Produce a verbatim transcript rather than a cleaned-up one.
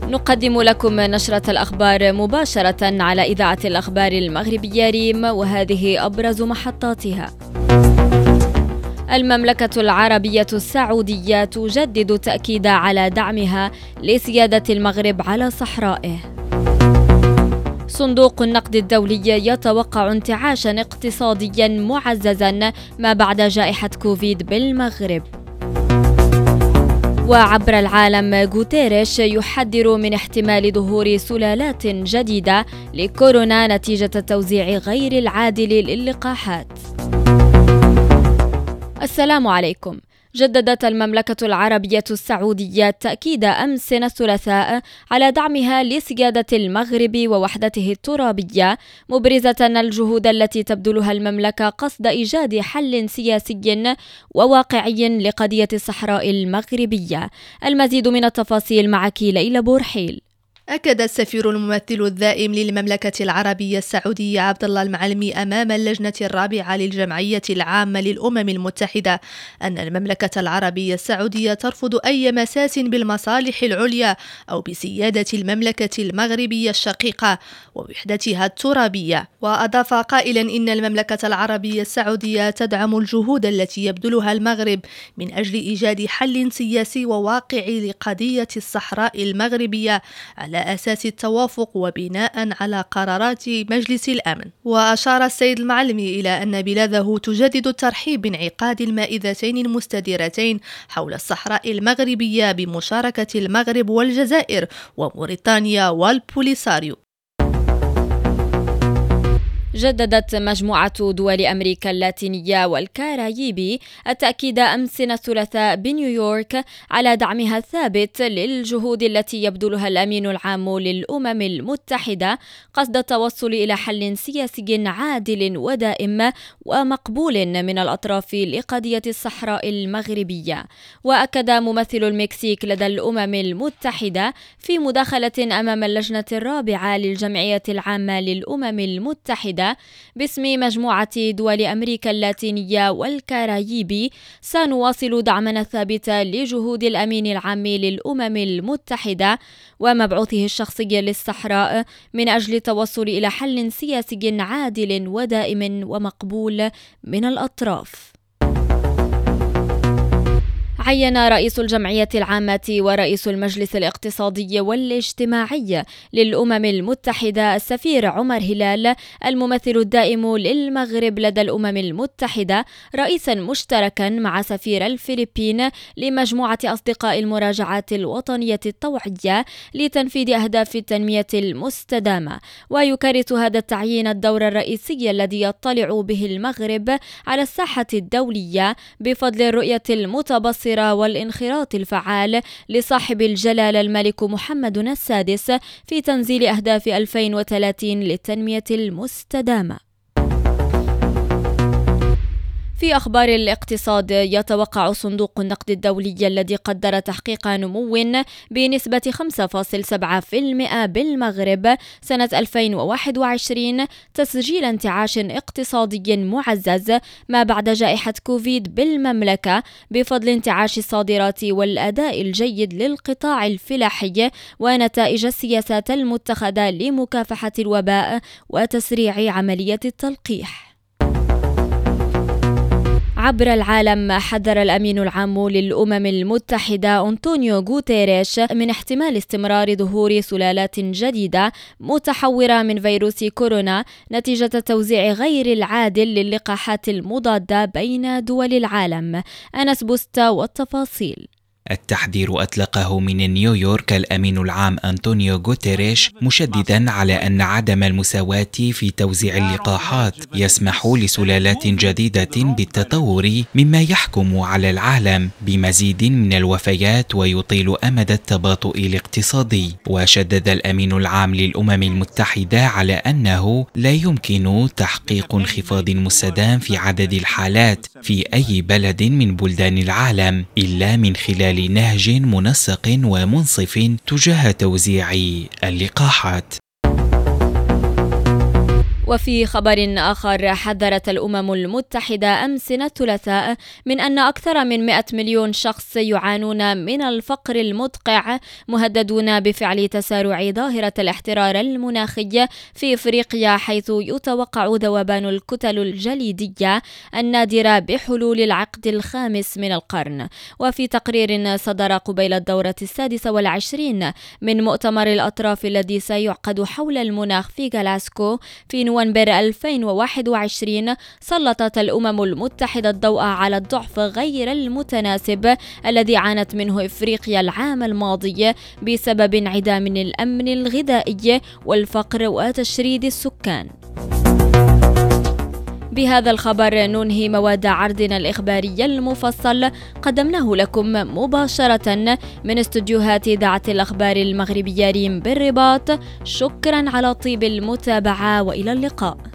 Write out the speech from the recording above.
نقدم لكم نشرة الأخبار مباشرة على إذاعة الأخبار المغربية ريم، وهذه أبرز محطاتها. المملكة العربية السعودية تجدد تأكيد على دعمها لسيادة المغرب على صحرائه. صندوق النقد الدولي يتوقع انتعاشا اقتصاديا معززا ما بعد جائحة كوفيد بالمغرب. وعبر العالم غوتيريش يحذر من احتمال ظهور سلالات جديدة لكورونا نتيجة التوزيع غير العادل للقاحات. السلام عليكم. جددت المملكة العربية السعودية تأكيد أمس الثلاثاء على دعمها لسيادة المغرب ووحدته الترابية، مبرزة الجهود التي تبذلها المملكة قصد إيجاد حل سياسي وواقعي لقضية الصحراء المغربية. المزيد من التفاصيل معك ليلى بورحيل. أكد السفير الممثل الدائم للمملكة العربية السعودية عبد الله المعلمي أمام اللجنة الرابعة للجمعية العامة للأمم المتحدة أن المملكة العربية السعودية ترفض أي مساس بالمصالح العليا أو بسيادة المملكة المغربية الشقيقة ووحدتها الترابية. وأضاف قائلا إن المملكة العربية السعودية تدعم الجهود التي يبذلها المغرب من أجل إيجاد حل سياسي وواقعي لقضية الصحراء المغربية على أساس التوافق وبناء على قرارات مجلس الأمن. وأشار السيد المعلمي إلى أن بلاده تجدد الترحيب بانعقاد المائدتين المستديرتين حول الصحراء المغربية بمشاركة المغرب والجزائر وموريتانيا والبوليساريو. جددت مجموعة دول أمريكا اللاتينية والكاريبي التأكيد أمس الثلاثاء بنيويورك على دعمها الثابت للجهود التي يبذلها الأمين العام للأمم المتحدة قصد التوصل إلى حل سياسي عادل ودائم ومقبول من الأطراف لقضية الصحراء المغربية. وأكد ممثل المكسيك لدى الأمم المتحدة في مداخلة أمام اللجنة الرابعة للجمعية العامة للأمم المتحدة باسم مجموعة دول أمريكا اللاتينية والكاريبي: سنواصل دعمنا الثابت لجهود الأمين العام للأمم المتحدة ومبعوثه الشخصي للصحراء من أجل التوصل إلى حل سياسي عادل ودائم ومقبول من الأطراف. عين رئيس الجمعية العامة ورئيس المجلس الاقتصادي والاجتماعي للأمم المتحدة السفير عمر هلال الممثل الدائم للمغرب لدى الأمم المتحدة رئيسا مشتركا مع سفير الفلبين لمجموعة أصدقاء المراجعات الوطنية الطوعية لتنفيذ أهداف التنمية المستدامة. ويكرس هذا التعيين الدور الرئيسي الذي يطلع به المغرب على الساحة الدولية بفضل الرؤية المتبصرة والانخراط الفعال لصاحب الجلالة الملك محمد السادس في تنزيل أهداف ألفين وثلاثين للتنمية المستدامة. في أخبار الاقتصاد، يتوقع صندوق النقد الدولي الذي قدر تحقيق نمو بنسبة خمسة فاصلة سبعة بالمئة بالمغرب سنة ألفين وواحد وعشرين تسجيل انتعاش اقتصادي معزز ما بعد جائحة كوفيد بالمملكة بفضل انتعاش الصادرات والأداء الجيد للقطاع الفلاحي ونتائج السياسات المتخذة لمكافحة الوباء وتسريع عملية التلقيح. عبر العالم، حذر الأمين العام للأمم المتحدة أنطونيو غوتيريش من احتمال استمرار ظهور سلالات جديدة متحورة من فيروس كورونا نتيجة التوزيع غير العادل للقاحات المضادة بين دول العالم. أنس بوستا والتفاصيل. التحذير أطلقه من نيويورك الأمين العام أنطونيو غوتيريش، مشددا على أن عدم المساواة في توزيع اللقاحات يسمح لسلالات جديدة بالتطور، مما يحكم على العالم بمزيد من الوفيات ويطيل أمد التباطؤ الاقتصادي. وشدد الأمين العام للأمم المتحدة على أنه لا يمكن تحقيق انخفاض مستدام في عدد الحالات في أي بلد من بلدان العالم إلا من خلال لنهج منسق ومنصف تجاه توزيع اللقاحات. وفي خبر آخر، حذرت الأمم المتحدة أمس الثلاثاء من أن أكثر من مئة مليون شخص يعانون من الفقر المدقع، مهددون بفعل تسارع ظاهرة الاحترار المناخي في إفريقيا، حيث يتوقع ذوبان الكتل الجليدية النادرة بحلول العقد الخامس من القرن. وفي تقرير صدر قبيل الدورة السادسة والعشرين من مؤتمر الأطراف الذي سيعقد حول المناخ في غلاسكو في نوفمبر ألفين وواحد وعشرين، سلطت الأمم المتحدة الضوء على الضعف غير المتناسب الذي عانت منه إفريقيا العام الماضي بسبب انعدام الأمن الغذائي والفقر وتشريد السكان. بهذا الخبر ننهي مواد عرضنا الإخباري المفصل، قدمناه لكم مباشرة من استديوهات إذاعة الأخبار المغربية ريم بالرباط. شكرا على طيب المتابعة وإلى اللقاء.